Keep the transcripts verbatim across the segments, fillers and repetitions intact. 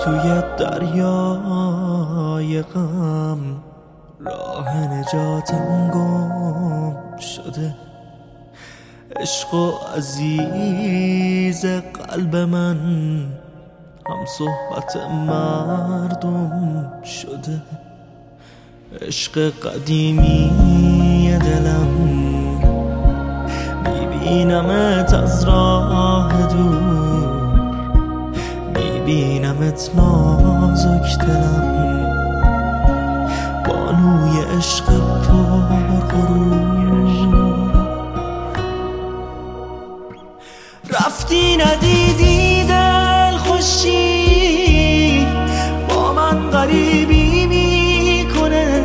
توی دریای غم راه نجاتم گم شده. عشق و عزیز قلب من هم صحبت مردم شده. عشق قدیمی دلم میبینمت از راه دور، میبینمت نازک دلم بانوی عشق پر غرور. رفتی ندیدی دل خوشی با من غریبی میکنه.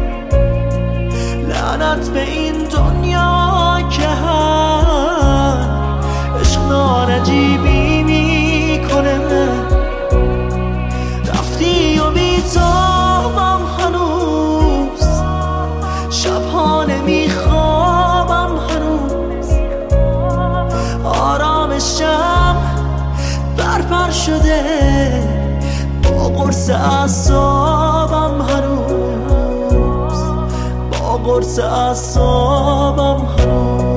لعنت به این دنیا که هر عشق نارجیبی میکنه. رفتی و بیتابم هنوز، شبها نمیخوابم هنوز. آرامشم برپر شده با قرص اعصابم هنوز، با قرص اعصابم هنوز.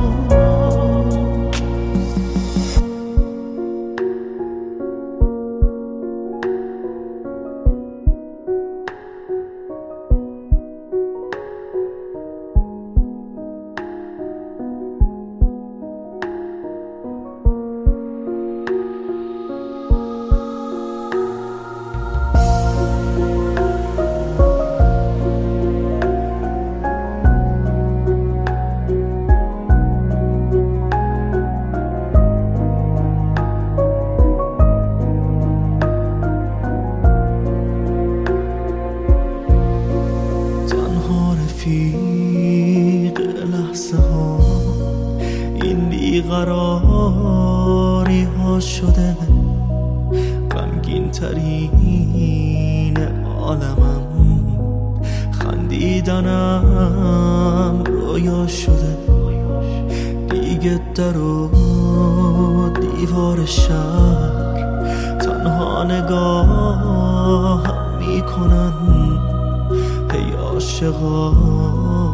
رفیق لحظه ها این بیقراری ها شده. غمگین ترین عالمم خندیدنم رویا شده. دیگه در و دیوار شهر تنها نگاه میکنن. ای عاشقا